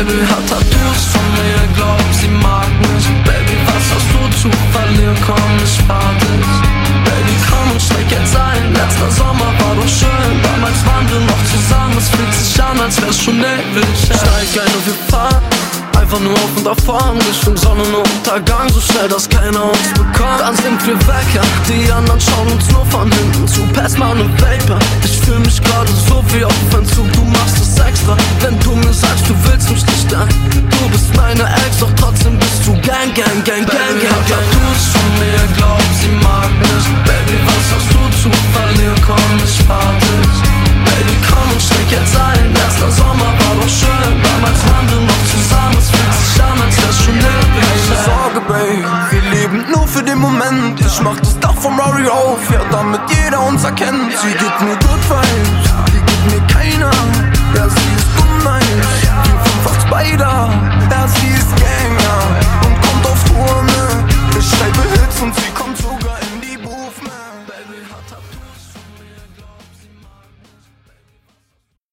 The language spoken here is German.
Baby hat Tattoos von mir, glaub sie mag mich. Baby, was hast du zu verlieren, komm, ich fahr dich. Baby, komm und steig jetzt ein, letzter Sommer war doch schön. Damals waren wir noch zusammen, es fühlt sich an, als wär's schon ewig. Steig ein und wir fahren einfach nur auf und davon, Richtung Sonnenuntergang, so schnell, dass keiner uns bekommt. Dann sind wir weg, ja, die anderen schauen uns nur von hinten zu. Passman und Vapor, ich fühl mich gerade so wie auf Entzug. Du machst es extra, wenn du mir sagst, du willst mich nicht dann. Du bist meine Ex, doch trotzdem bist du Gang, Gang, Gang, Gang, Gang, Gang. Tattoos von mir, glaub sie mag mich. Baby, was hast du zu verlieren, komm, ich fahr dich. Baby, komm und steig jetzt ein, letzter Sommer war doch schön. Damals waren wir noch zusammen, es fühlt sich an, als wär's schon ewig. Keine Sorge, Babe, wir leben nur für den Moment. Ich mach das Dach vom Rari auf, ja, damit jeder uns erkennt. Sie gibt mir Good Vibes, die gibt mir keiner.